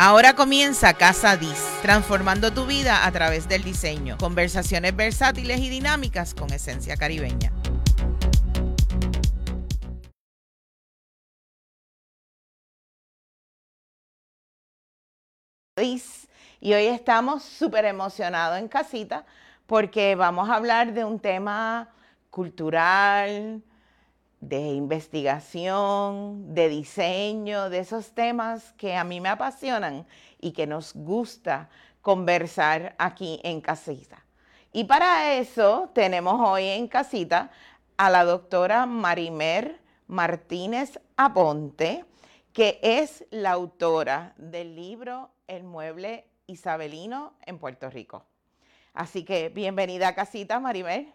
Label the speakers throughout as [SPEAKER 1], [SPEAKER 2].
[SPEAKER 1] Ahora comienza Casa Dis, transformando tu vida a través del diseño. Conversaciones versátiles y dinámicas con esencia caribeña. Y hoy estamos súper emocionados en casita porque vamos a hablar de un tema cultural, de investigación, de diseño, de esos temas que a mí me apasionan y que nos gusta conversar aquí en casita. Y para eso tenemos hoy en casita a la doctora Marimer Martínez Aponte, que es la autora del libro El mueble isabelino en Puerto Rico. Así que bienvenida a casita, Marimer.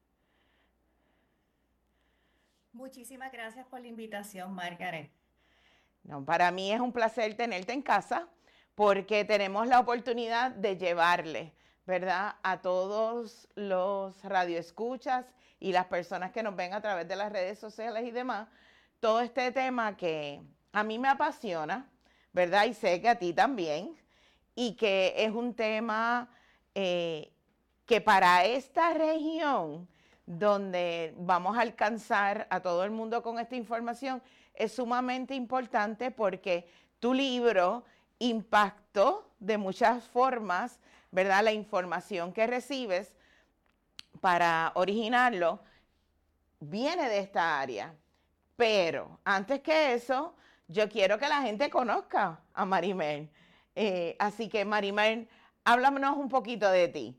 [SPEAKER 2] Muchísimas gracias por la invitación, Margaret.
[SPEAKER 1] No, para mí es un placer tenerte en casa porque tenemos la oportunidad de llevarle, ¿verdad?, a todos los radioescuchas y las personas que nos ven a través de las redes sociales y demás, todo este tema que a mí me apasiona, ¿verdad? Y sé que a ti también, y que es un tema que para esta región donde vamos a alcanzar a todo el mundo con esta información es sumamente importante porque tu libro impactó de muchas formas, ¿verdad? La información que recibes para originarlo viene de esta área. Pero antes que eso, yo quiero que la gente conozca a Marimer. Así que Marimer, háblanos un poquito de ti.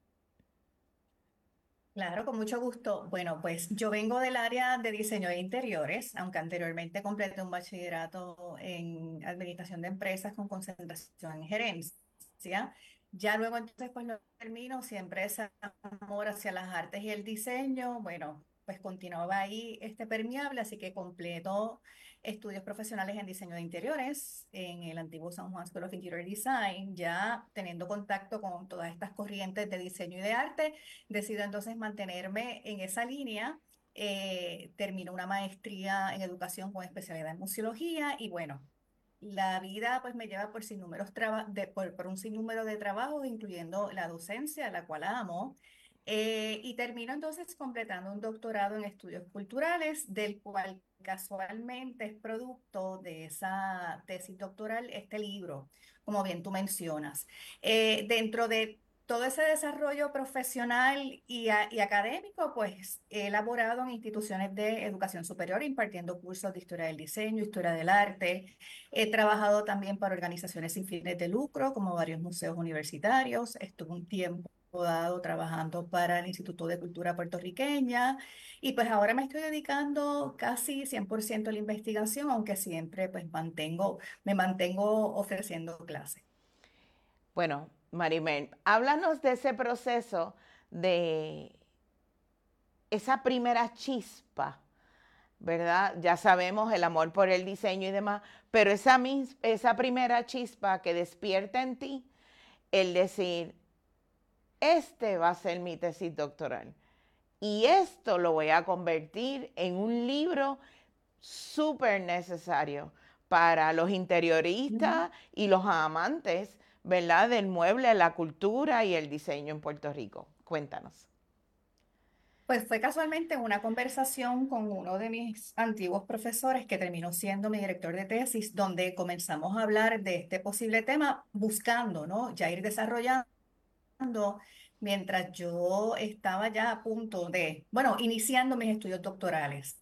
[SPEAKER 2] Claro, con mucho gusto. Bueno, pues yo vengo del área de diseño de interiores, aunque anteriormente completé un bachillerato en administración de empresas con concentración en gerencia. Ya luego entonces pues lo termino, siempre ese amor hacia las artes y el diseño, bueno, pues continuaba ahí permeable, así que completo estudios profesionales en diseño de interiores en el antiguo San Juan School of Interior Design, ya teniendo contacto con todas estas corrientes de diseño y de arte. Decido entonces mantenerme en esa línea. Termino una maestría en educación con especialidad en museología y bueno, la vida pues me lleva por un sinnúmero de trabajos, incluyendo la docencia, la cual amo. Y termino entonces completando un doctorado en estudios culturales, del cual casualmente es producto de esa tesis doctoral este libro, como bien tú mencionas. Dentro de todo ese desarrollo profesional y académico, pues he elaborado en instituciones de educación superior, impartiendo cursos de historia del diseño, historia del arte. He trabajado también para organizaciones sin fines de lucro, como varios museos universitarios. Estuve un tiempo dado trabajando para el Instituto de Cultura Puertorriqueña y pues ahora me estoy dedicando casi 100% a la investigación, aunque siempre pues me mantengo ofreciendo clases.
[SPEAKER 1] Bueno, Marimer, háblanos de ese proceso, de esa primera chispa, ¿verdad? Ya sabemos el amor por el diseño y demás, pero esa primera chispa que despierta en ti el decir, este va a ser mi tesis doctoral y esto lo voy a convertir en un libro súper necesario para los interioristas y los amantes, ¿verdad?, del mueble, la cultura y el diseño en Puerto Rico. Cuéntanos.
[SPEAKER 2] Pues fue casualmente una conversación con uno de mis antiguos profesores que terminó siendo mi director de tesis, donde comenzamos a hablar de este posible tema, buscando, ¿no? Ya ir desarrollando mientras yo estaba ya a punto de, bueno, iniciando mis estudios doctorales.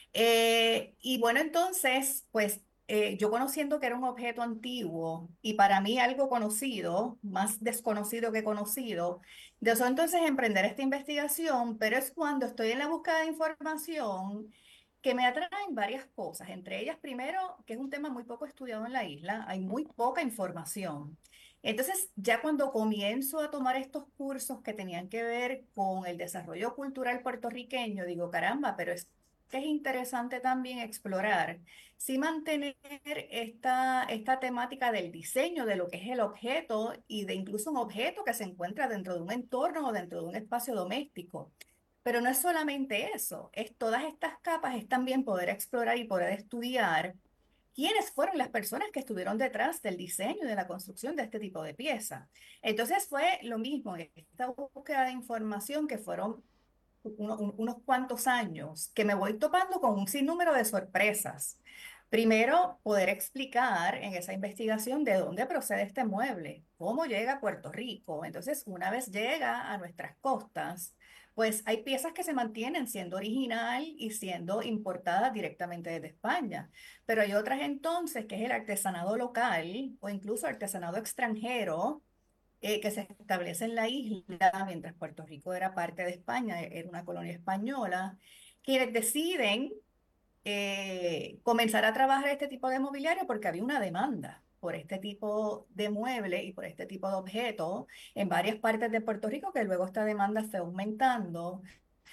[SPEAKER 2] Y bueno, entonces, pues yo conociendo que era un objeto antiguo y para mí algo conocido, más desconocido que conocido, de eso entonces emprender esta investigación, pero es cuando estoy en la búsqueda de información que me atraen varias cosas, entre ellas primero, que es un tema muy poco estudiado en la isla, hay muy poca información. Entonces, ya cuando comienzo a tomar estos cursos que tenían que ver con el desarrollo cultural puertorriqueño, digo, caramba, pero es que es interesante también explorar, sí mantener esta temática del diseño, de lo que es el objeto y de incluso un objeto que se encuentra dentro de un entorno o dentro de un espacio doméstico. Pero no es solamente eso, es todas estas capas, es también poder explorar y poder estudiar quiénes fueron las personas que estuvieron detrás del diseño y de la construcción de este tipo de pieza. Entonces fue lo mismo, esta búsqueda de información que fueron unos cuantos años, que me voy topando con un sinnúmero de sorpresas. Primero, poder explicar en esa investigación de dónde procede este mueble, cómo llega a Puerto Rico. Entonces, una vez llega a nuestras costas, pues hay piezas que se mantienen siendo original y siendo importadas directamente desde España, pero hay otras entonces que es el artesanado local o incluso artesanado extranjero que se establece en la isla mientras Puerto Rico era parte de España, era una colonia española, quienes deciden comenzar a trabajar este tipo de mobiliario porque había una demanda por este tipo de mueble y por este tipo de objeto en varias partes de Puerto Rico, que luego esta demanda fue aumentando.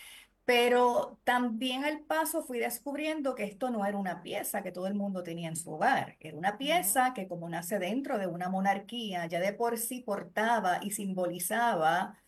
[SPEAKER 2] Pero también al paso fui descubriendo que esto no era una pieza que todo el mundo tenía en su hogar. Era una
[SPEAKER 1] Ujú.
[SPEAKER 2] pieza que, como nace dentro de una monarquía, ya de por sí portaba y simbolizaba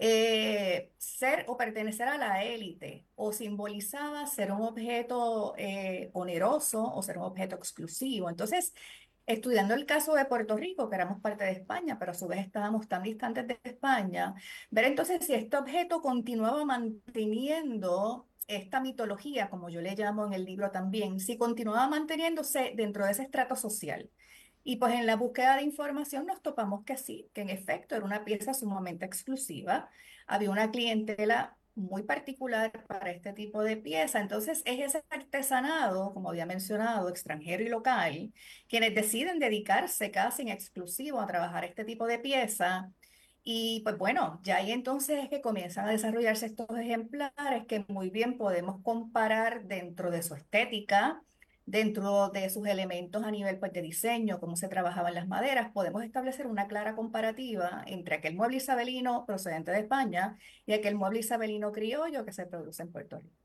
[SPEAKER 2] ser o pertenecer a la élite, o simbolizaba ser un objeto oneroso o ser un objeto exclusivo. Entonces, estudiando el caso de Puerto Rico, que éramos parte de España, pero a su vez estábamos tan distantes de España, ver entonces si este objeto continuaba manteniendo esta mitología, como yo le llamo en el libro también, si continuaba manteniéndose dentro de ese estrato social. Y pues en la búsqueda de información nos topamos que sí, que en efecto era una pieza sumamente exclusiva. Había una clientela muy particular para este tipo de pieza. Entonces es ese artesanado, como había mencionado, extranjero y local, quienes deciden dedicarse casi en exclusivo a trabajar este tipo de pieza. Y pues bueno, ya ahí entonces es que comienzan a desarrollarse estos ejemplares que muy bien podemos comparar dentro de su estética, dentro de sus elementos a nivel pues, de diseño, cómo se trabajaban las maderas. Podemos establecer una clara comparativa entre aquel mueble isabelino procedente de España y aquel mueble isabelino criollo que se produce en Puerto Rico.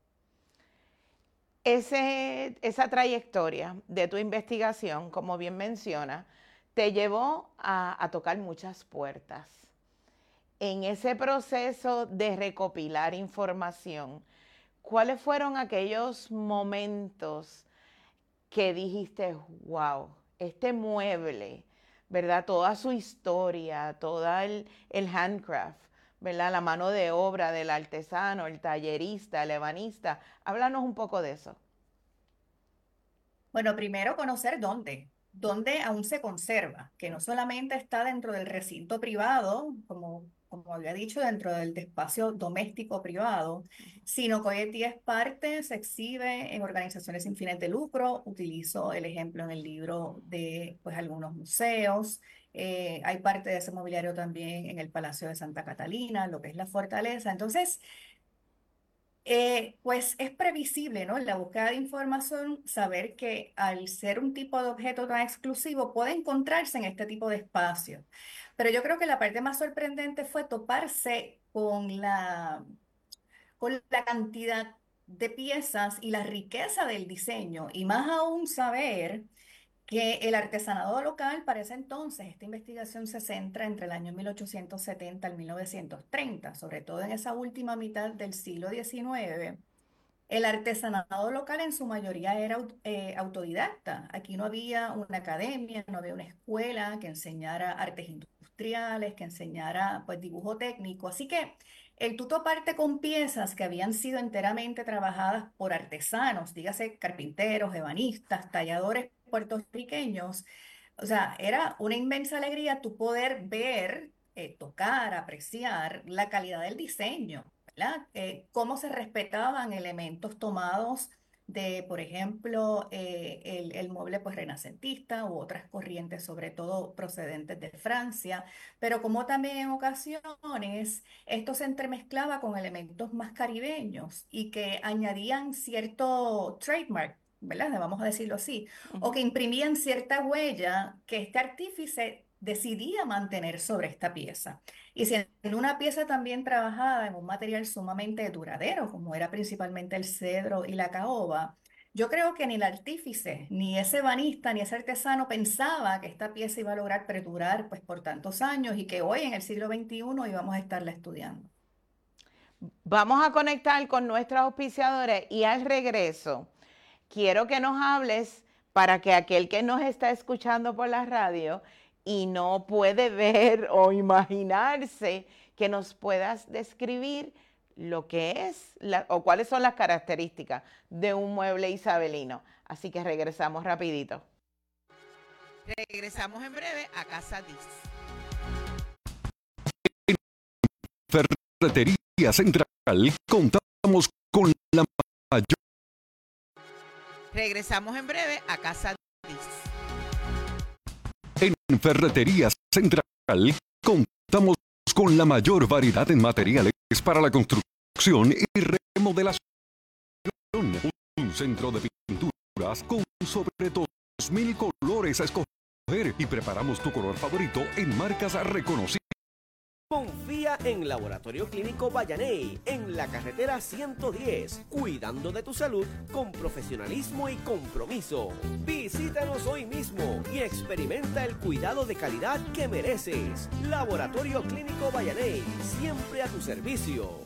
[SPEAKER 1] Esa trayectoria de tu investigación, como bien menciona, te llevó a tocar muchas puertas. En ese proceso de recopilar información, ¿cuáles fueron aquellos momentos que dijiste, wow, este mueble, ¿verdad? Toda su historia, todo el handcraft, ¿verdad? La mano de obra del artesano, el tallerista, el ebanista. Háblanos un poco de eso.
[SPEAKER 2] Bueno, primero conocer dónde aún se conserva, que no solamente está dentro del recinto privado, como había dicho, dentro del espacio doméstico privado, sino que hoy en día es parte, se exhibe en organizaciones sin fines de lucro. Utilizo el ejemplo en el libro de pues, algunos museos. Hay parte de ese mobiliario también en el Palacio de Santa Catalina, lo que es la fortaleza. Entonces, pues es previsible, ¿no? En la búsqueda de información, saber que al ser un tipo de objeto tan exclusivo puede encontrarse en este tipo de espacios. Pero yo creo que la parte más sorprendente fue toparse con la cantidad de piezas y la riqueza del diseño, y más aún saber que el artesanado local para ese entonces, esta investigación se centra entre el año 1870 al 1930, sobre todo en esa última mitad del siglo XIX. El artesanado local en su mayoría era autodidacta. Aquí no había una academia, no había una escuela que enseñara artes industriales, que enseñara pues dibujo técnico. Así que el tuto parte con piezas que habían sido enteramente trabajadas por artesanos, dígase carpinteros, ebanistas, talladores puertorriqueños. O sea, era una inmensa alegría tu poder ver, tocar, apreciar la calidad del diseño, ¿verdad? Cómo se respetaban elementos tomados de, por ejemplo, el mueble pues renacentista u otras corrientes, sobre todo procedentes de Francia, pero como también en ocasiones esto se entremezclaba con elementos más caribeños y que añadían cierto trademark, ¿verdad? Vamos a decirlo así, o que
[SPEAKER 1] Ujú.
[SPEAKER 2] imprimían cierta huella que este artífice decidía mantener sobre esta pieza. Y siendo una pieza también trabajada en un material sumamente duradero, como era principalmente el cedro y la caoba, yo creo que ni el artífice, ni ese ebanista, ni ese artesano pensaba que esta pieza iba a lograr perdurar pues, por tantos años y que hoy en el siglo XXI íbamos a estarla estudiando.
[SPEAKER 1] Vamos a conectar con nuestros auspiciadores y al regreso quiero que nos hables para que aquel que nos está escuchando por la radio y no puede ver o imaginarse, que nos puedas describir lo que es o cuáles son las características de un mueble isabelino. Así que regresamos rapidito. Regresamos en breve a Casa Diz.
[SPEAKER 3] Ferretería Central, contamos con la mayor.
[SPEAKER 1] Regresamos en breve a Casa Diz.
[SPEAKER 3] En Ferretería Central, contamos con la mayor variedad en materiales para la construcción y remodelación. Un centro de pinturas con sobre 2,000 colores a escoger y preparamos tu color favorito en marcas reconocidas.
[SPEAKER 4] Confía en Laboratorio Clínico Vallaney, en la carretera 110, cuidando de tu salud con profesionalismo y compromiso. Visítanos hoy mismo y experimenta el cuidado de calidad que mereces. Laboratorio Clínico Vallaney, siempre a tu servicio.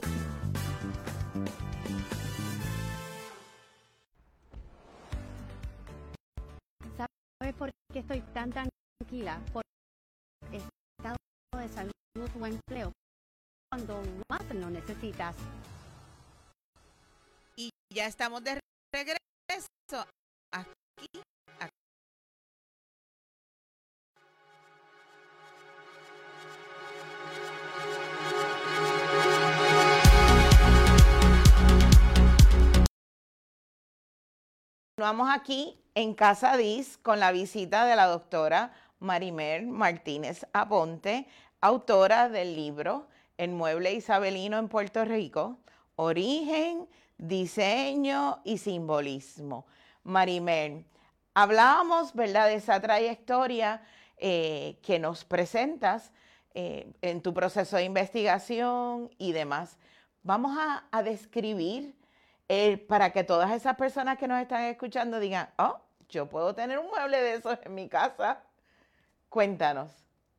[SPEAKER 5] ¿Sabes por qué estoy tan tranquila? Por el estado de salud o empleo cuando más lo necesitas.
[SPEAKER 1] Y ya estamos de regreso aquí. Continuamos aquí en Casa Diz con la visita de la doctora Marimer Martínez Aponte, autora del libro El mueble isabelino en Puerto Rico, Origen, Diseño y Simbolismo. Marimer, hablábamos, ¿verdad?, de esa trayectoria que nos presentas en tu proceso de investigación y demás. Vamos a describir para que todas esas personas que nos están escuchando digan, oh, yo puedo tener un mueble de esos en mi casa. Cuéntanos.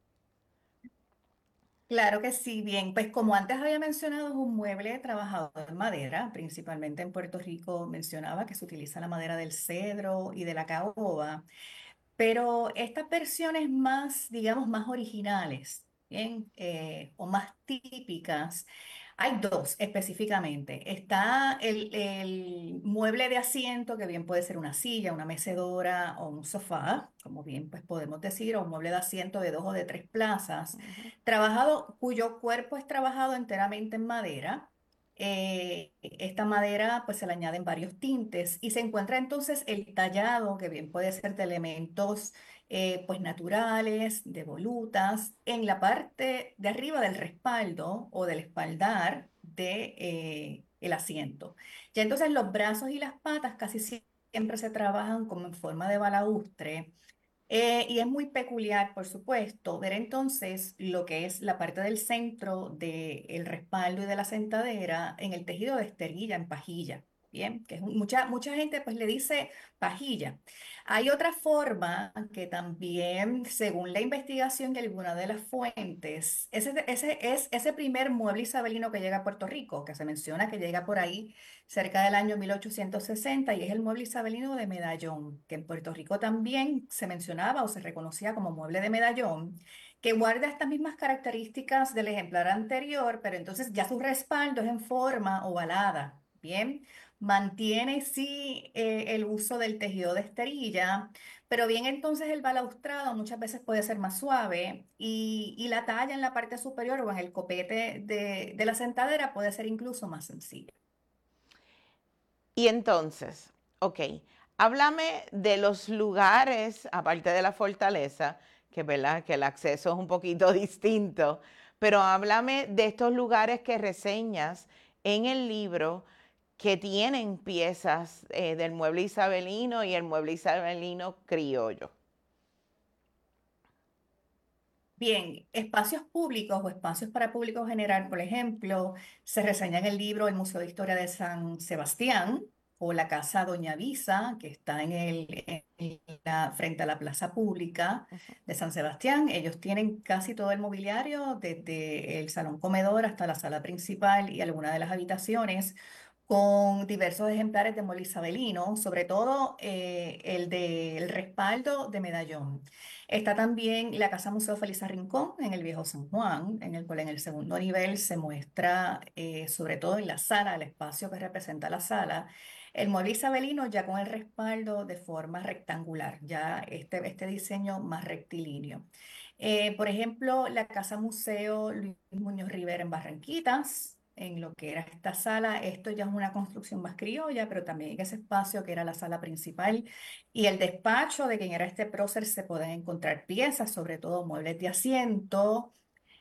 [SPEAKER 2] Claro que sí, bien, pues como antes había mencionado, es un mueble trabajado en madera, principalmente en Puerto Rico mencionaba que se utiliza la madera del cedro y de la caoba, pero estas versiones más, digamos, más originales, bien, o más típicas, hay dos específicamente. Está el mueble de asiento, que bien puede ser una silla, una mecedora o un sofá, como bien pues podemos decir, o un mueble de asiento de 2 o de 3 plazas, trabajado, cuyo cuerpo es trabajado enteramente en madera. Esta madera pues se le añaden varios tintes y se encuentra entonces el tallado, que bien puede ser de elementos pues naturales, de volutas, en la parte de arriba del respaldo o del espaldar de el asiento. Ya entonces los brazos y las patas casi siempre se trabajan como en forma de balaustre. Y es muy peculiar, por supuesto, ver entonces lo que es la parte del centro del respaldo y de la sentadera en el tejido de esterilla, en pajilla. Bien, que es mucha gente pues le dice pajilla. Hay otra forma que también, según la investigación de alguna de las fuentes, ese es ese primer mueble isabelino que llega a Puerto Rico, que se menciona que llega por ahí cerca del año 1860 y es el mueble isabelino de medallón, que en Puerto Rico también se mencionaba o se reconocía como mueble de medallón, que guarda estas mismas características del ejemplar anterior, pero entonces ya su respaldo es en forma ovalada, ¿bien? Mantiene sí el uso del tejido de esterilla, pero bien entonces el balaustrado muchas veces puede ser más suave y la talla en la parte superior o en el copete de la sentadera puede ser incluso más sencilla.
[SPEAKER 1] Y entonces, ok, háblame de los lugares, aparte de la fortaleza, que, ¿verdad?, que el acceso es un poquito distinto, pero háblame de estos lugares que reseñas en el libro que tienen piezas del mueble isabelino y el mueble isabelino criollo.
[SPEAKER 2] Bien, espacios públicos o espacios para público general, por ejemplo, se reseña en el libro el Museo de Historia de San Sebastián o la Casa Doña Visa, que está frente a la Plaza Pública de San Sebastián. Ellos tienen casi todo el mobiliario, desde el salón comedor hasta la sala principal y algunas de las habitaciones, con diversos ejemplares de mueble isabelino, sobre todo el del respaldo de medallón. Está también la Casa Museo Felisa Rincón en el Viejo San Juan, en el cual en el segundo nivel se muestra, sobre todo en la sala, el espacio que representa la sala, el mueble isabelino ya con el respaldo de forma rectangular, ya este diseño más rectilíneo. Por ejemplo, la Casa Museo Luis Muñoz Rivera en Barranquitas, en lo que era esta sala, esto ya es una construcción más criolla, pero también en ese espacio que era la sala principal y el despacho de quien era este prócer se pueden encontrar piezas, sobre todo muebles de asiento.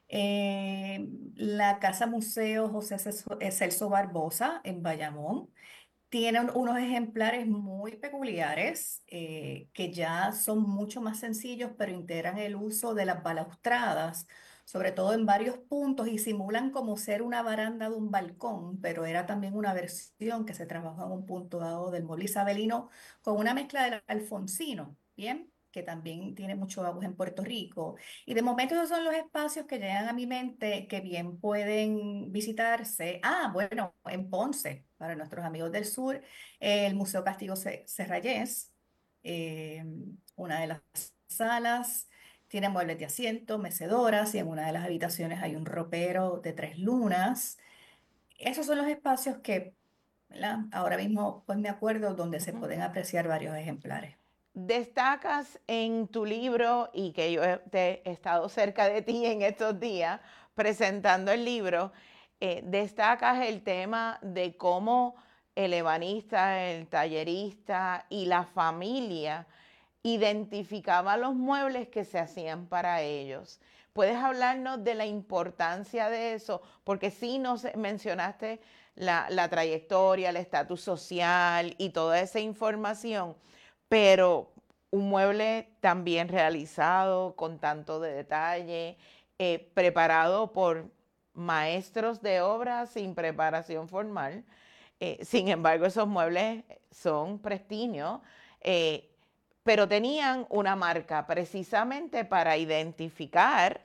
[SPEAKER 2] La Casa Museo José Celso Barbosa en Bayamón tiene unos ejemplares muy peculiares que ya son mucho más sencillos, pero integran el uso de las balaustradas, sobre todo en varios puntos, y simulan como ser una baranda de un balcón, pero era también una versión que se trabajó en un punto dado del mueble isabelino con una mezcla del alfonsino, ¿bien? Que también tiene mucho auge en Puerto Rico. Y de momento esos son los espacios que llegan a mi mente que bien pueden visitarse. Ah, bueno, en Ponce, para nuestros amigos del sur, el Museo Castillo Serrayés, eh, una de las salas, tiene muebles de asiento, mecedoras y en una de las habitaciones hay un ropero de 3 lunas. Esos son los espacios que, ¿verdad? Ahora mismo pues me acuerdo donde se
[SPEAKER 1] Ujú.
[SPEAKER 2] pueden apreciar varios ejemplares.
[SPEAKER 1] Destacas en tu libro, y que yo he estado cerca de ti en estos días presentando el libro, destacas el tema de cómo el ebanista, el tallerista y la familia identificaba los muebles que se hacían para ellos. ¿Puedes hablarnos de la importancia de eso? Porque sí nos mencionaste la trayectoria, el estatus social y toda esa información, pero un mueble tan bien realizado, con tanto de detalle, preparado por maestros de obra sin preparación formal. Sin embargo, esos muebles son prestigios, eh, pero tenían una marca precisamente para identificar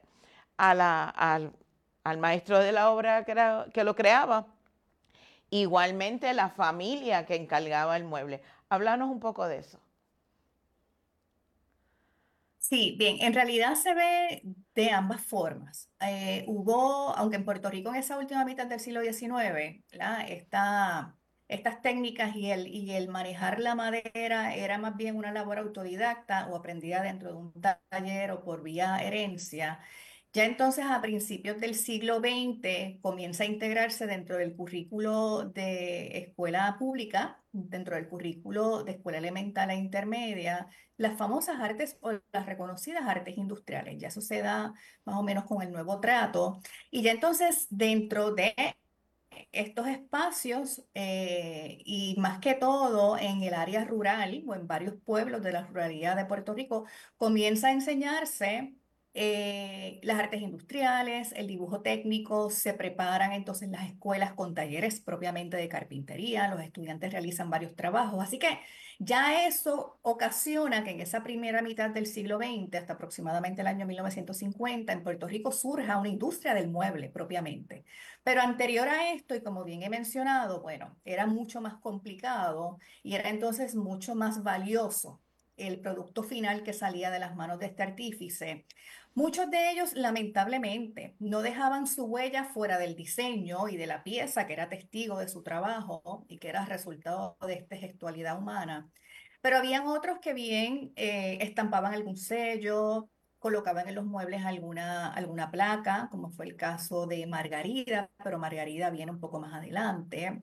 [SPEAKER 1] al maestro de la obra que lo creaba. Igualmente la familia que encargaba el mueble. Háblanos un poco de eso.
[SPEAKER 2] Sí, bien, en realidad se ve de ambas formas. Aunque en Puerto Rico en esa última mitad del siglo XIX, ¿verdad? Estas técnicas y el manejar la madera era más bien una labor autodidacta o aprendida dentro de un taller o por vía herencia. Ya entonces a principios del siglo XX comienza a integrarse dentro del currículo de escuela pública, dentro del currículo de escuela elemental e intermedia las famosas artes o las reconocidas artes industriales. Ya eso se da más o menos con el nuevo trato. Y ya entonces dentro de estos espacios y más que todo en el área rural o en varios pueblos de la ruralidad de Puerto Rico, comienza a enseñarse las artes industriales, el dibujo técnico, se preparan entonces las escuelas con talleres propiamente de carpintería, los estudiantes realizan varios trabajos, así que ya eso ocasiona que en esa primera mitad del siglo XX, hasta aproximadamente el año 1950, en Puerto Rico surja una industria del mueble propiamente. Pero anterior a esto, y como bien he mencionado, bueno, era mucho más complicado y era entonces mucho más valioso el producto final que salía de las manos de este artífice. Muchos de ellos, lamentablemente, no dejaban su huella fuera del diseño y de la pieza que era testigo de su trabajo y que era resultado de esta gestualidad humana. Pero habían otros que bien estampaban algún sello, colocaban en los muebles alguna placa, como fue el caso de Margarida, pero Margarida viene un poco más adelante.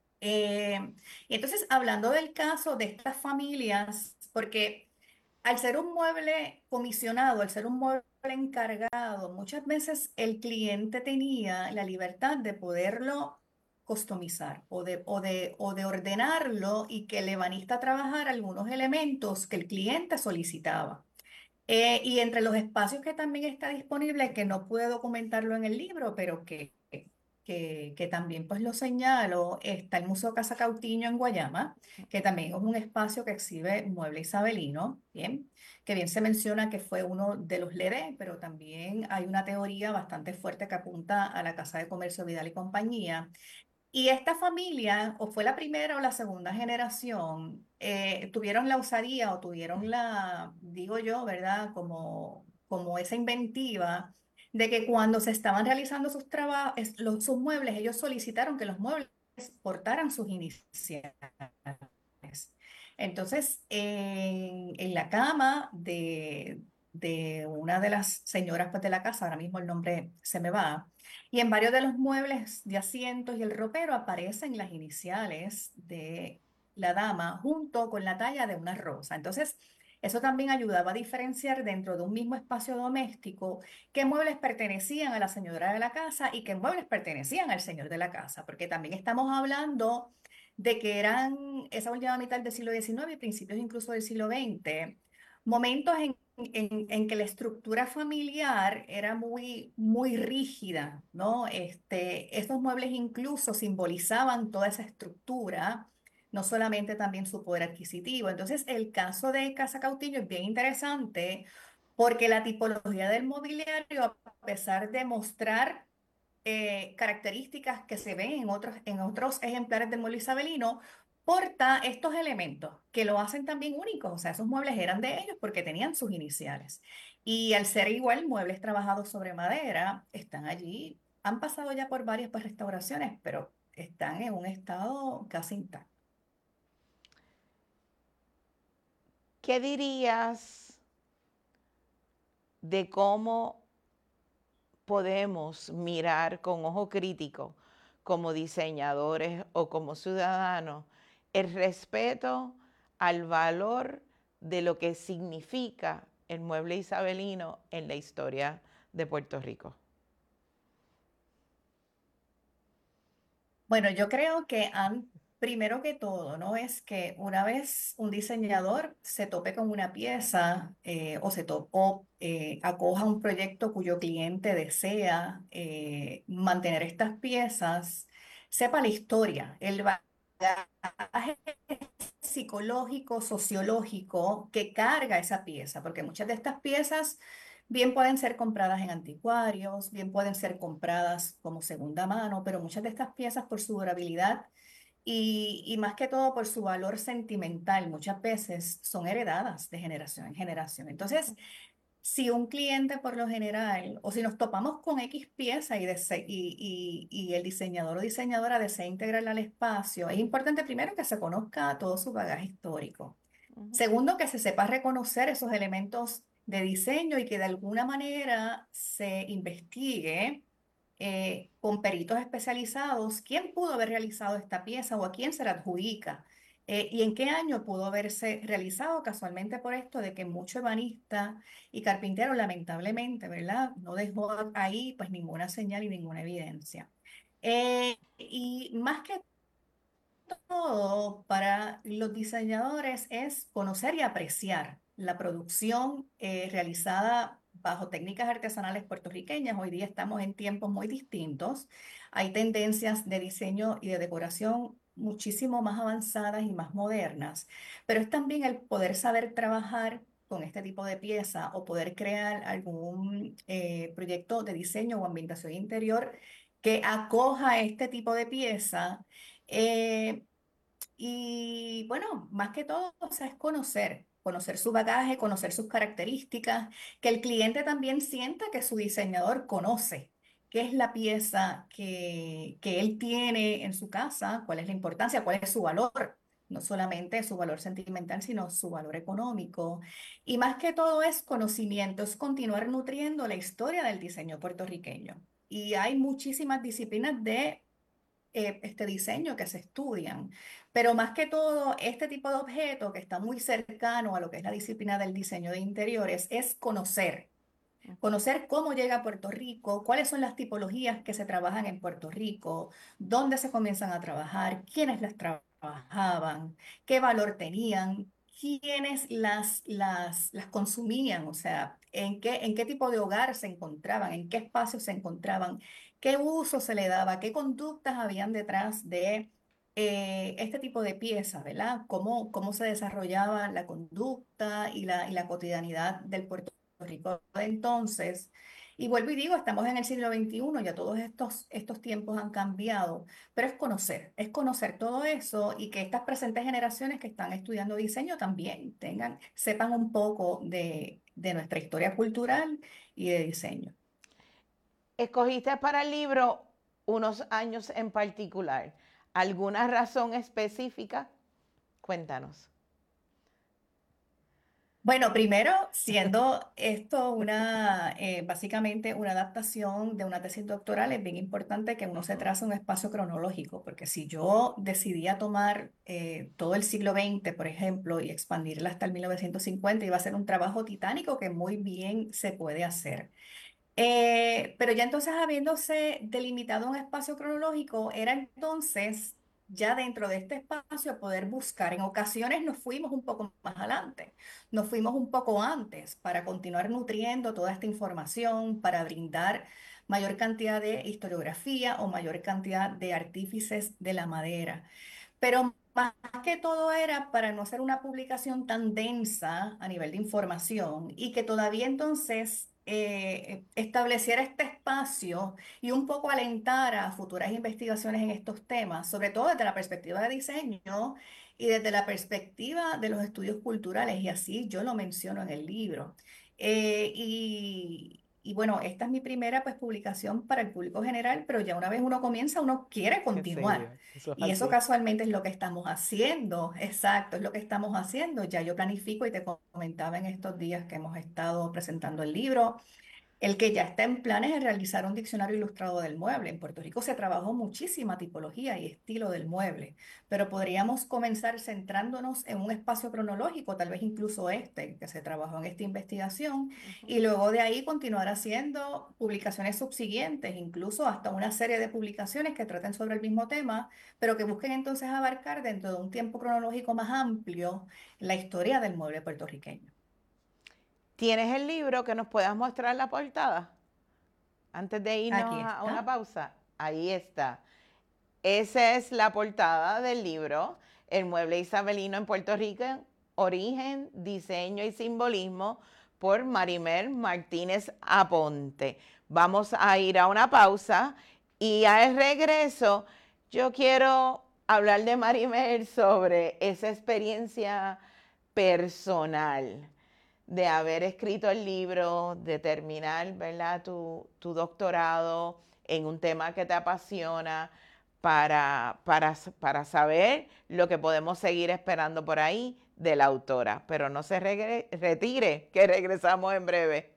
[SPEAKER 2] Y entonces, hablando del caso de estas familias, porque al ser un mueble comisionado, al ser un mueble encargado, muchas veces el cliente tenía la libertad de poderlo customizar o de ordenarlo y que el ebanista trabajara algunos elementos que el cliente solicitaba. Y entre los espacios que también está disponible, que no puedo documentarlo en el libro, pero que también pues lo señalo, está el Museo Casa Cautiño en Guayama, que también es un espacio que exhibe mueble isabelino, ¿bien? Que bien se menciona que fue uno de los LEDE, pero también hay una teoría bastante fuerte que apunta a la Casa de Comercio Vidal y Compañía. Y esta familia, o fue la primera o la segunda generación, tuvieron la osadía o tuvieron la, digo yo, ¿verdad? Como esa inventiva de que cuando se estaban realizando sus trabajos, sus muebles, ellos solicitaron que los muebles portaran sus iniciales. Entonces, en la cama de una de las señoras pues, de la casa, ahora mismo el nombre se me va, y en varios de los muebles de asientos y el ropero aparecen las iniciales de la dama junto con la talla de una rosa. Entonces, eso también ayudaba a diferenciar dentro de un mismo espacio doméstico qué muebles pertenecían a la señora de la casa y qué muebles pertenecían al señor de la casa, porque también estamos hablando de que eran esa última mitad del siglo XIX y principios incluso del siglo XX, momentos en que la estructura familiar era muy rígida, ¿no? Estos muebles incluso simbolizaban toda esa estructura, no solamente también su poder adquisitivo. Entonces, el caso de Casa Cautillo es bien interesante porque la tipología del mobiliario, a pesar de mostrar características que se ven en otros ejemplares del mueble isabelino, porta estos elementos que lo hacen también únicos. O sea, esos muebles eran de ellos porque tenían sus iniciales. Y al ser igual muebles trabajados sobre madera, están allí, han pasado ya por varias pues, restauraciones, pero están en un estado casi intacto.
[SPEAKER 1] ¿Qué dirías de cómo podemos mirar con ojo crítico como diseñadores o como ciudadanos el respeto al valor de lo que significa el mueble isabelino en la historia de Puerto Rico?
[SPEAKER 2] Bueno, yo creo que primero que todo, ¿no? Es que una vez un diseñador se tope con una pieza o acoja un proyecto cuyo cliente desea mantener estas piezas, sepa la historia, el bagaje psicológico, sociológico que carga esa pieza, porque muchas de estas piezas bien pueden ser compradas en anticuarios, bien pueden ser compradas como segunda mano, pero muchas de estas piezas por su durabilidad y más que todo por su valor sentimental, muchas veces son heredadas de generación en generación. Entonces, si un cliente por lo general, o si nos topamos con X pieza y el diseñador o diseñadora desea integrarla al espacio, es importante primero que se conozca todo su bagaje histórico. Segundo, que se sepa reconocer esos elementos de diseño y que de alguna manera se investigue con peritos especializados quién pudo haber realizado esta pieza o a quién se la adjudica y en qué año pudo haberse realizado, casualmente por esto de que mucho ebanista y carpintero lamentablemente, ¿verdad? No dejó ahí pues ninguna señal y ninguna evidencia. Y más que todo para los diseñadores es conocer y apreciar la producción realizada bajo técnicas artesanales puertorriqueñas. Hoy día estamos en tiempos muy distintos. Hay tendencias de diseño y de decoración muchísimo más avanzadas y más modernas, pero es también el poder saber trabajar con este tipo de pieza o poder crear algún proyecto de diseño o ambientación interior que acoja este tipo de pieza. eh, y bueno, más que todo, o sea, es conocer su bagaje, conocer sus características, que el cliente también sienta que su diseñador conoce qué es la pieza que él tiene en su casa, cuál es la importancia, cuál es su valor, no solamente su valor sentimental, sino su valor económico. Y más que todo es conocimiento, es continuar nutriendo la historia del diseño puertorriqueño. Y hay muchísimas disciplinas de este diseño que se estudian. Pero más que todo, este tipo de objeto que está muy cercano a lo que es la disciplina del diseño de interiores es conocer cómo llega a Puerto Rico, cuáles son las tipologías que se trabajan en Puerto Rico, dónde se comienzan a trabajar, quiénes las trabajaban, qué valor tenían, quiénes las consumían, o sea, en qué tipo de hogar se encontraban, en qué espacios se encontraban, qué uso se le daba, qué conductas habían detrás de este tipo de piezas, ¿verdad? Cómo se desarrollaba la conducta y la cotidianidad del Puerto Rico de entonces. Y vuelvo y digo, estamos en el siglo XXI, ya todos estos tiempos han cambiado, pero es conocer todo eso y que estas presentes generaciones que están estudiando diseño también sepan un poco de nuestra historia cultural y de diseño.
[SPEAKER 1] Escogiste para el libro unos años en particular. ¿Alguna razón específica? Cuéntanos.
[SPEAKER 2] Bueno, primero, siendo esto básicamente una adaptación de una tesis doctoral, es bien importante que uno se trace un espacio cronológico, porque si yo decidía tomar todo el siglo XX, por ejemplo, y expandirla hasta el 1950, iba a ser un trabajo titánico que muy bien se puede hacer. Pero ya entonces, habiéndose delimitado un espacio cronológico, era entonces ya dentro de este espacio poder buscar. En ocasiones nos fuimos un poco más adelante, nos fuimos un poco antes para continuar nutriendo toda esta información, para brindar mayor cantidad de historiografía o mayor cantidad de artífices de la madera. Pero más que todo era para no hacer una publicación tan densa a nivel de información y que todavía entonces estableciera este espacio y un poco alentara a futuras investigaciones en estos temas, sobre todo desde la perspectiva de diseño y desde la perspectiva de los estudios culturales, y así yo lo menciono en el libro. Y bueno, esta es mi primera pues publicación para el público general, pero ya una vez uno comienza, uno quiere continuar. Y eso casualmente es lo que estamos haciendo, exacto, es lo que estamos haciendo. Ya yo planifico y te comentaba en estos días que hemos estado presentando el libro, el que ya está en planes de realizar un diccionario ilustrado del mueble. En Puerto Rico se trabajó muchísima tipología y estilo del mueble, pero podríamos comenzar centrándonos en un espacio cronológico, tal vez incluso que se trabajó en esta investigación, y luego de ahí continuar haciendo publicaciones subsiguientes, incluso hasta una serie de publicaciones que traten sobre el mismo tema, pero que busquen entonces abarcar dentro de un tiempo cronológico más amplio la historia del mueble puertorriqueño.
[SPEAKER 1] ¿Tienes el libro que nos puedas mostrar la portada? Antes de irnos a una pausa. Ahí está. Esa es la portada del libro, El mueble isabelino en Puerto Rico, origen, diseño y simbolismo, por Marimer Martínez Aponte. Vamos a ir a una pausa y al regreso yo quiero hablar de Marimer sobre esa experiencia personal de haber escrito el libro, de terminar, ¿verdad?, tu doctorado en un tema que te apasiona, para saber lo que podemos seguir esperando por ahí de la autora. Pero no se retire, que regresamos en breve.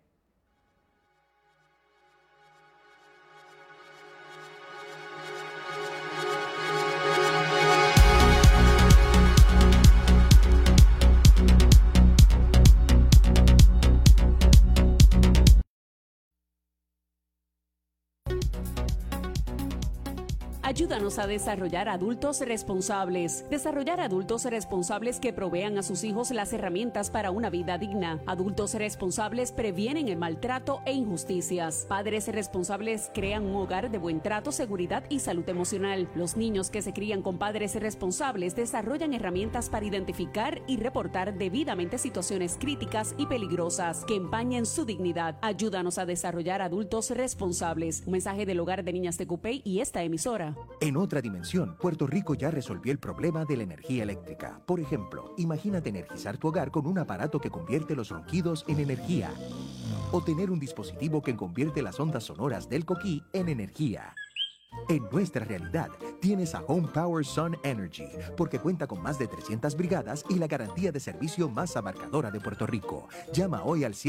[SPEAKER 6] Ayúdanos a desarrollar adultos responsables. Desarrollar adultos responsables que provean a sus hijos las herramientas para una vida digna. Adultos responsables previenen el maltrato e injusticias. Padres responsables crean un hogar de buen trato, seguridad y salud emocional. Los niños que se crían con padres responsables desarrollan herramientas para identificar y reportar debidamente situaciones críticas y peligrosas que empañen su dignidad. Ayúdanos a desarrollar adultos responsables. Un mensaje del Hogar de Niñas de Cupey y esta emisora.
[SPEAKER 7] En otra dimensión, Puerto Rico ya resolvió el problema de la energía eléctrica. Por ejemplo, imagínate energizar tu hogar con un aparato que convierte los ronquidos en energía. O tener un dispositivo que convierte las ondas sonoras del coquí en energía. En nuestra realidad, tienes a Home Power Sun Energy, porque cuenta con más de 300 brigadas y la garantía de servicio más abarcadora de Puerto Rico. Llama hoy al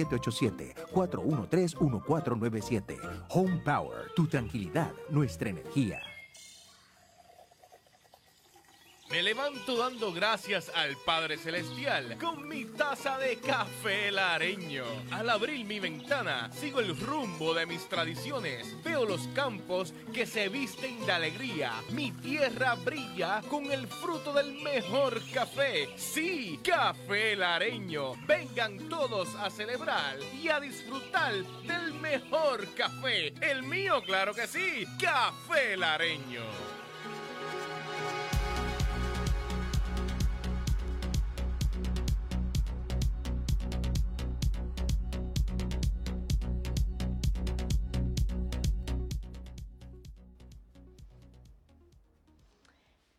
[SPEAKER 7] 787-413-1497. Home Power, tu tranquilidad, nuestra energía.
[SPEAKER 8] Me levanto dando gracias al Padre Celestial con mi taza de café lareño. Al abrir mi ventana, sigo el rumbo de mis tradiciones. Veo los campos que se visten de alegría. Mi tierra brilla con el fruto del mejor café. Sí, café lareño. Vengan todos a celebrar y a disfrutar del mejor café. El mío, claro que sí, café lareño.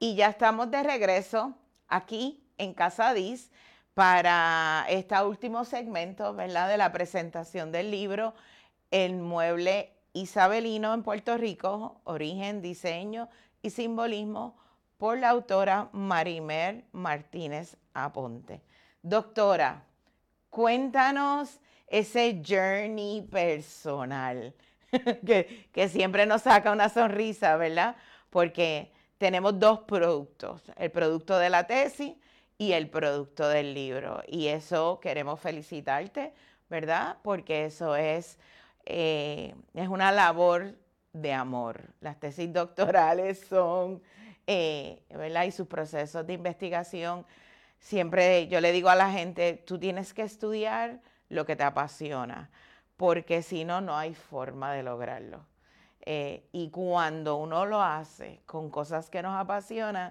[SPEAKER 1] Y ya estamos de regreso aquí en Casa Diz para este último segmento, ¿verdad? De la presentación del libro El mueble isabelino en Puerto Rico, origen, diseño y simbolismo, por la autora Marimer Martínez Aponte. Doctora, cuéntanos ese journey personal que siempre nos saca una sonrisa, ¿verdad? Porque tenemos dos productos, el producto de la tesis y el producto del libro. Y eso queremos felicitarte, ¿verdad? Porque eso es una labor de amor. Las tesis doctorales son, ¿verdad? Y sus procesos de investigación. Siempre yo le digo a la gente, tú tienes que estudiar lo que te apasiona, porque si no, no hay forma de lograrlo. Y cuando uno lo hace con cosas que nos apasionan,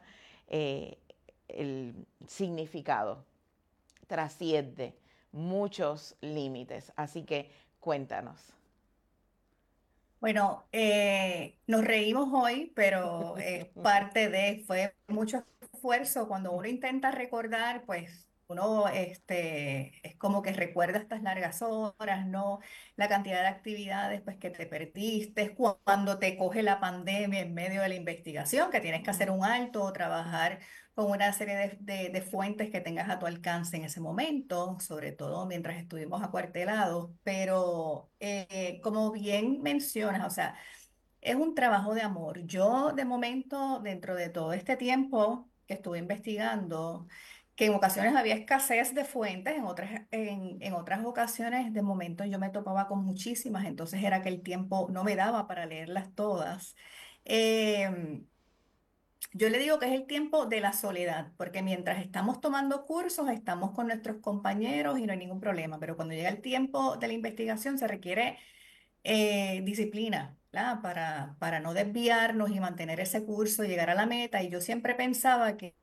[SPEAKER 1] el significado trasciende muchos límites. Así que cuéntanos.
[SPEAKER 2] Bueno, nos reímos hoy, pero fue mucho esfuerzo. Cuando uno intenta recordar, pues uno es como que recuerda estas largas horas, ¿no? La cantidad de actividades pues, que te perdiste, cuando te coge la pandemia en medio de la investigación, que tienes que hacer un alto o trabajar con una serie de fuentes que tengas a tu alcance en ese momento, sobre todo mientras estuvimos acuartelados, pero como bien mencionas, o sea, es un trabajo de amor. Yo de momento, dentro de todo este tiempo que estuve investigando, que en ocasiones había escasez de fuentes, en otras ocasiones de momento yo me topaba con muchísimas, entonces era que el tiempo no me daba para leerlas todas. Em, yo le digo que es el tiempo de la soledad, porque mientras estamos tomando cursos, estamos con nuestros compañeros y no hay ningún problema, pero cuando llega el tiempo de la investigación se requiere disciplina, ¿verdad? Para no desviarnos y mantener ese curso, llegar a la meta. Y yo siempre pensaba que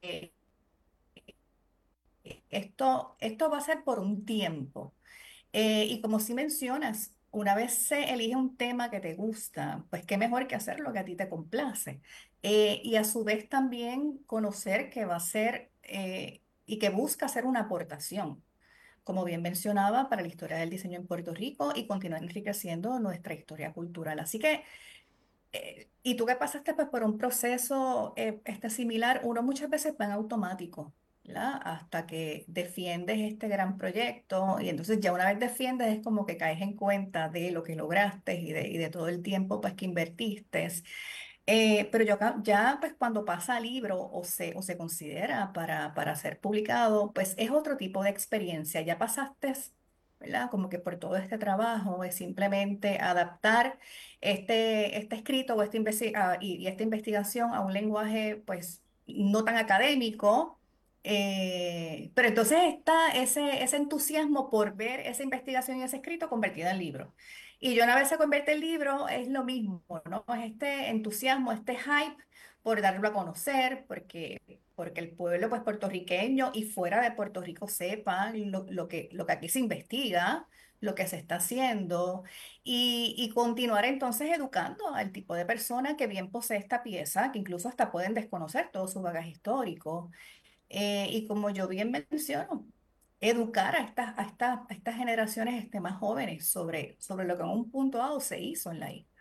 [SPEAKER 2] esto va a ser por un tiempo. Y como si mencionas, una vez se elige un tema que te gusta, pues qué mejor que hacer lo que a ti te complace. Y a su vez también conocer que va a ser y que busca hacer una aportación, como bien mencionaba, para la historia del diseño en Puerto Rico y continuar enriqueciendo nuestra historia cultural. Así que, y tú que pasaste pues, por un proceso similar, uno muchas veces va en automático, ¿verdad? Hasta que defiendes este gran proyecto y entonces ya una vez defiendes es como que caes en cuenta de lo que lograste y de todo el tiempo pues, que invertiste. Pero ya pues cuando pasa a libro o se considera para ser publicado, pues es otro tipo de experiencia. Ya pasaste, ¿verdad? Como que por todo este trabajo es simplemente adaptar este escrito o y esta investigación a un lenguaje pues no tan académico. Pero entonces está ese entusiasmo por ver esa investigación y ese escrito convertida en libro. Y yo una vez se convierte el libro, es lo mismo, ¿no? Es este entusiasmo, este hype por darlo a conocer, porque el pueblo pues, puertorriqueño y fuera de Puerto Rico sepa lo que aquí se investiga, lo que se está haciendo, y continuar entonces educando al tipo de persona que bien posee esta pieza, que incluso hasta pueden desconocer todo su bagaje histórico. Y como yo bien menciono, educar a estas generaciones más jóvenes sobre lo que en un punto dado se hizo en la isla.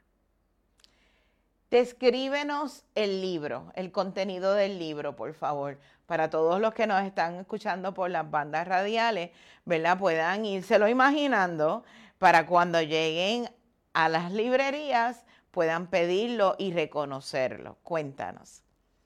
[SPEAKER 1] Descríbenos el libro, el contenido del libro, por favor, para todos los que nos están escuchando por las bandas radiales, ¿verdad? Puedan írselo imaginando para cuando lleguen a las librerías puedan pedirlo y reconocerlo. Cuéntanos.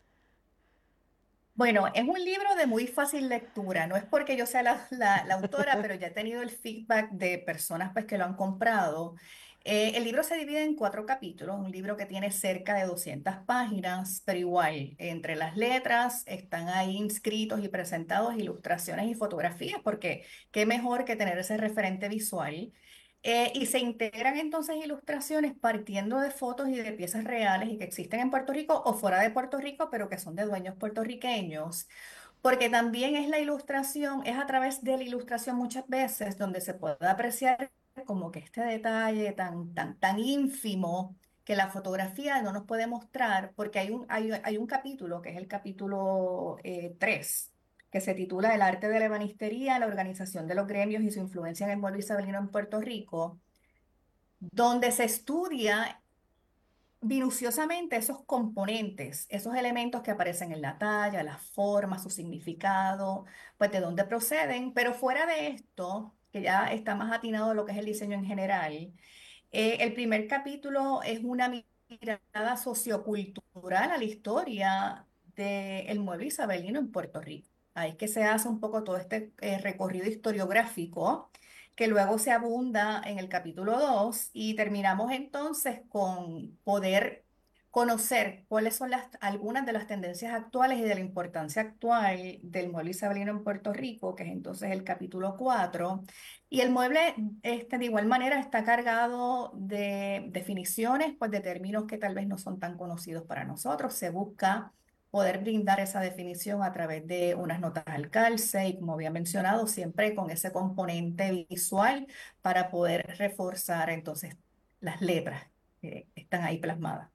[SPEAKER 2] Bueno, es un libro de muy fácil lectura. No es porque yo sea la autora, pero ya he tenido el feedback de personas pues, que lo han comprado. El libro se divide en 4 capítulos, un libro que tiene cerca de 200 páginas, pero igual, entre las letras están ahí inscritos y presentados ilustraciones y fotografías, porque qué mejor que tener ese referente visual. Y se integran entonces ilustraciones partiendo de fotos y de piezas reales y que existen en Puerto Rico o fuera de Puerto Rico, pero que son de dueños puertorriqueños, porque también es la ilustración, es a través de la ilustración muchas veces donde se puede apreciar como que este detalle tan ínfimo que la fotografía no nos puede mostrar, porque hay un capítulo, que es el capítulo 3, que se titula El arte de la ebanistería, la organización de los gremios y su influencia en el mueble isabelino en Puerto Rico, donde se estudia minuciosamente esos componentes, esos elementos que aparecen en la talla, la forma, su significado, pues de dónde proceden, pero fuera de esto, que ya está más atinado a lo que es el diseño en general, el primer capítulo es una mirada sociocultural a la historia del mueble isabelino en Puerto Rico. Ahí es que se hace un poco todo este recorrido historiográfico que luego se abunda en el capítulo 2 y terminamos entonces con poder conocer cuáles son algunas de las tendencias actuales y de la importancia actual del mueble isabelino en Puerto Rico, que es entonces el capítulo 4. Y el mueble, de igual manera, está cargado de definiciones, pues de términos que tal vez no son tan conocidos para nosotros. Se busca poder brindar esa definición a través de unas notas al calce y, como había mencionado, siempre con ese componente visual para poder reforzar entonces las letras que están ahí plasmadas.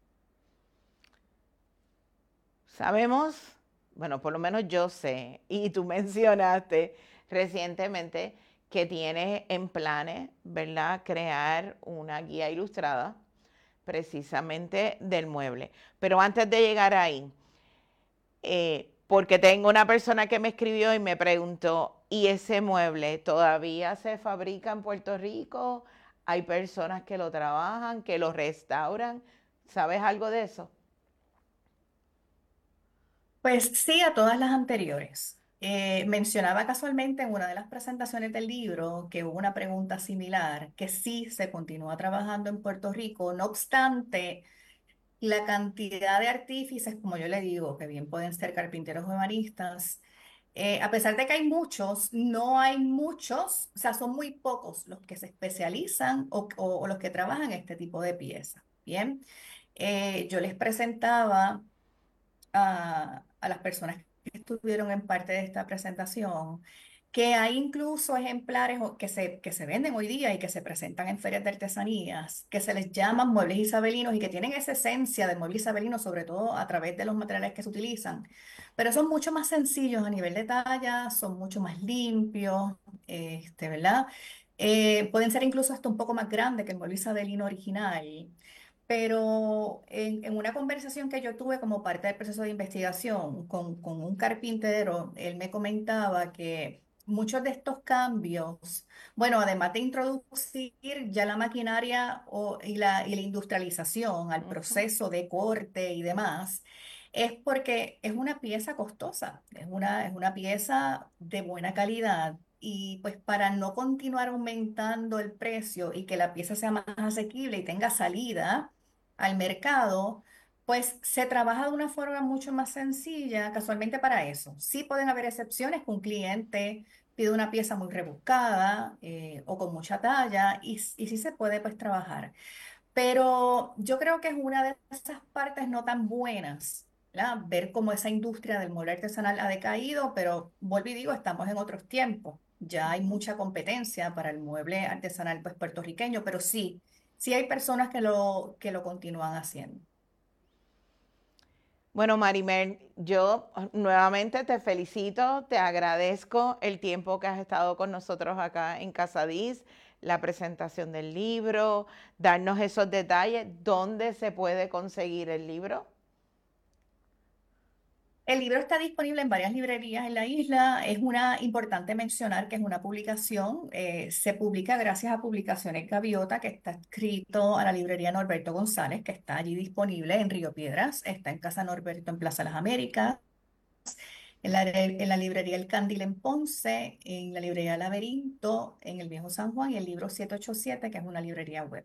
[SPEAKER 1] Sabemos, bueno, por lo menos yo sé, y tú mencionaste recientemente que tienes en planes, ¿verdad?, crear una guía ilustrada precisamente del mueble. Pero antes de llegar ahí, porque tengo una persona que me escribió y me preguntó, ¿y ese mueble todavía se fabrica en Puerto Rico? ¿Hay personas que lo trabajan, que lo restauran? ¿Sabes algo de eso?
[SPEAKER 2] Pues sí, a todas las anteriores. Mencionaba casualmente en una de las presentaciones del libro que hubo una pregunta similar, que sí se continúa trabajando en Puerto Rico, no obstante, la cantidad de artífices, como yo le digo, que bien pueden ser carpinteros o ebanistas, a pesar de que hay muchos, no hay muchos, o sea, son muy pocos los que se especializan o los que trabajan este tipo de piezas. Bien, yo les presentaba a las personas que estuvieron en parte de esta presentación, que hay incluso ejemplares que se venden hoy día y que se presentan en ferias de artesanías, que se les llaman muebles isabelinos y que tienen esa esencia de mueble isabelino, sobre todo a través de los materiales que se utilizan, pero son mucho más sencillos a nivel de talla, son mucho más limpios, ¿verdad? Pueden ser incluso hasta un poco más grandes que el mueble isabelino original. Pero en una conversación que yo tuve como parte del proceso de investigación con un carpintero, él me comentaba que muchos de estos cambios, bueno, además de introducir ya la maquinaria y la industrialización al proceso de corte y demás, es porque es una pieza costosa, es una pieza de buena calidad. Y pues para no continuar aumentando el precio y que la pieza sea más asequible y tenga salida, al mercado, pues se trabaja de una forma mucho más sencilla, casualmente para eso. Sí pueden haber excepciones que un cliente pide una pieza muy rebuscada o con mucha talla y sí se puede pues trabajar. Pero yo creo que es una de esas partes no tan buenas, ¿verdad? Ver cómo esa industria del mueble artesanal ha decaído, pero vuelvo y digo, estamos en otros tiempos. Ya hay mucha competencia para el mueble artesanal pues puertorriqueño, pero sí, sí hay personas que lo continúan haciendo.
[SPEAKER 1] Bueno, Marimer, yo nuevamente te felicito, te agradezco el tiempo que has estado con nosotros acá en Casadís, la presentación del libro, darnos esos detalles, ¿dónde se puede conseguir el libro?
[SPEAKER 2] El libro está disponible en varias librerías en la isla. Es importante mencionar que es una publicación, se publica gracias a Publicaciones Gaviota, que está escrito a la librería Norberto González, que está allí disponible en Río Piedras, está en Casa Norberto en Plaza Las Américas, en la librería El Candil en Ponce, en la librería Laberinto, en el Viejo San Juan y el libro 787, que es una librería web.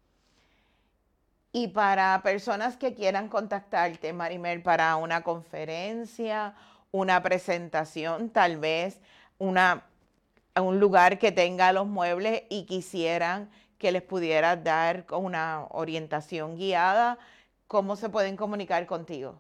[SPEAKER 1] Y para personas que quieran contactarte, Marimer, para una conferencia, una presentación, tal vez a un lugar que tenga los muebles y quisieran que les pudieras dar una orientación guiada, ¿cómo se pueden comunicar contigo?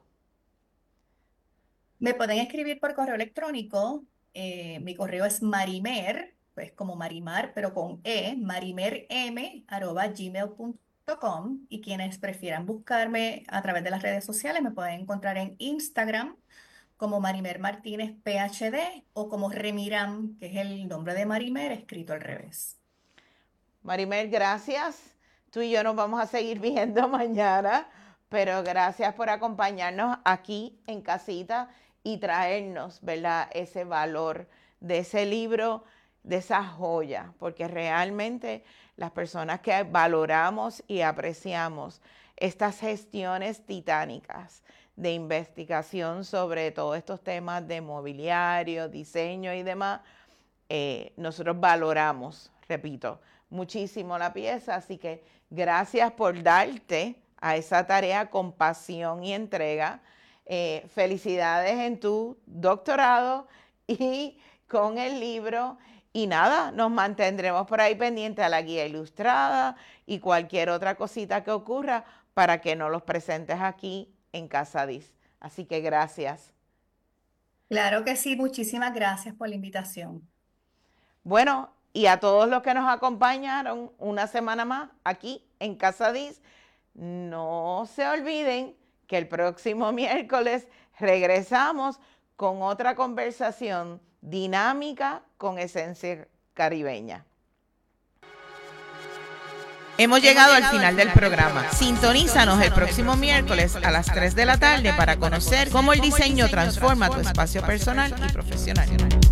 [SPEAKER 2] Me pueden escribir por correo electrónico. Mi correo es marimer, pues como Marimar, pero con marimerm@gmail.com. y quienes prefieran buscarme a través de las redes sociales me pueden encontrar en Instagram como Marimer Martínez PhD o como Remiram, que es el nombre de Marimer escrito al revés.
[SPEAKER 1] Marimer, gracias. Tú y yo nos vamos a seguir viendo mañana, pero gracias por acompañarnos aquí en casita y traernos, ¿verdad?, ese valor de ese libro, de esa joya, porque realmente las personas que valoramos y apreciamos estas gestiones titánicas de investigación sobre todos estos temas de mobiliario, diseño y demás, nosotros valoramos, repito, muchísimo la pieza, así que gracias por darte a esa tarea con pasión y entrega. Felicidades en tu doctorado y con el libro. Y nada, nos mantendremos por ahí pendientes a la guía ilustrada y cualquier otra cosita que ocurra para que nos los presentes aquí en Casa Diz. Así que gracias.
[SPEAKER 2] Claro que sí, muchísimas gracias por la invitación.
[SPEAKER 1] Bueno, y a todos los que nos acompañaron una semana más aquí en Casa Diz, no se olviden que el próximo miércoles regresamos con otra conversación dinámica con esencia caribeña. Hemos llegado al final del programa. Sintonízanos el próximo miércoles a las 3 de la tarde para conocer cómo el diseño transforma tu espacio personal y profesional.